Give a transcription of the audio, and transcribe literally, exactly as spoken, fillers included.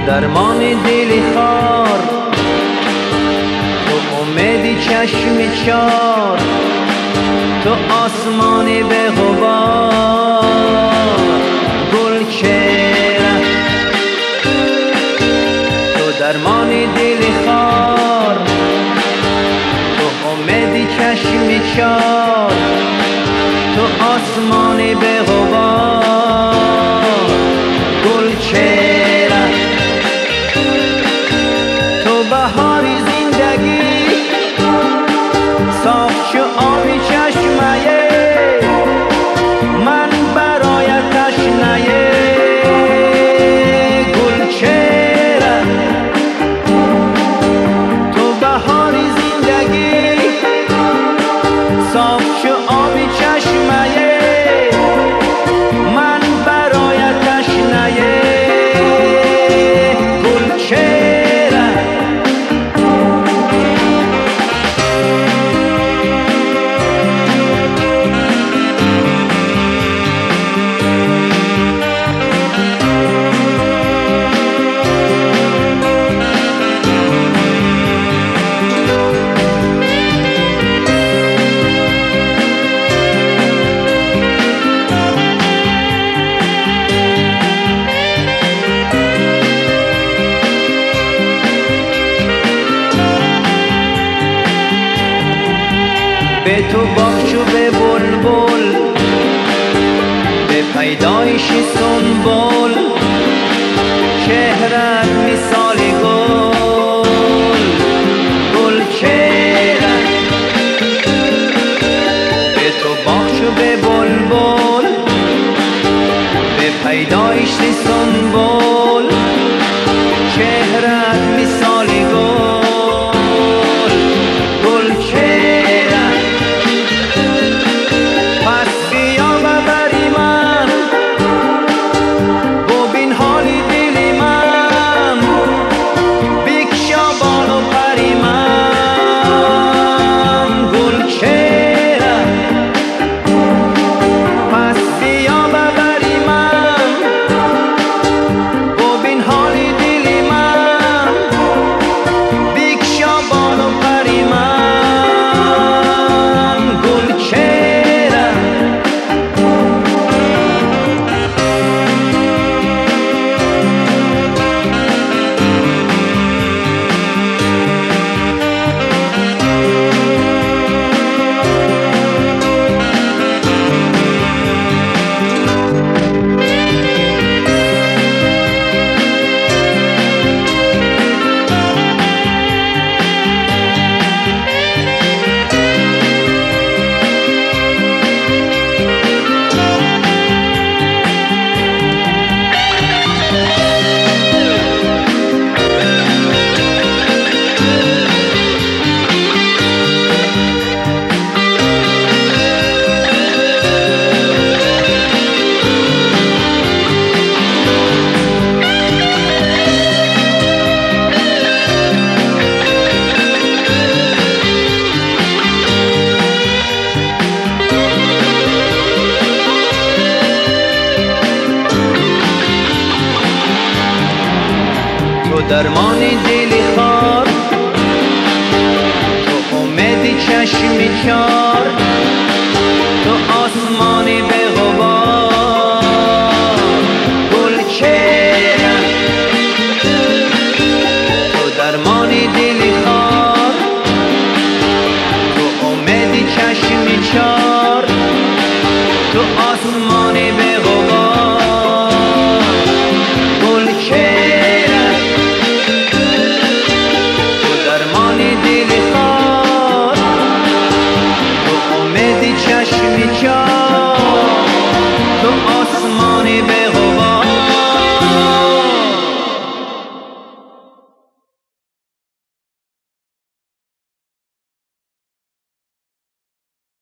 درمان دل خار، تو امید چشم چار، تو آسمان به غبار گل چهره، تو درمان دل خار، تو امید چشم چار، تو آسمان به غبار گل چهره، تو بهاری زندگی صاف شو آبی چشمه من برای تشنه گل چهره، تو بهاری زندگی صاف شو آبی چشمه من برای تشنه گل چهره. به تو بخشو به بلبل، به پیدایش سنبل، چهرت مثال گل گل چهره، به تو بخشو به بلبل، به پیدایش سنبل، چهرت مثال گل گل چهره. تو درمان دل خار، تو امید چشم چار،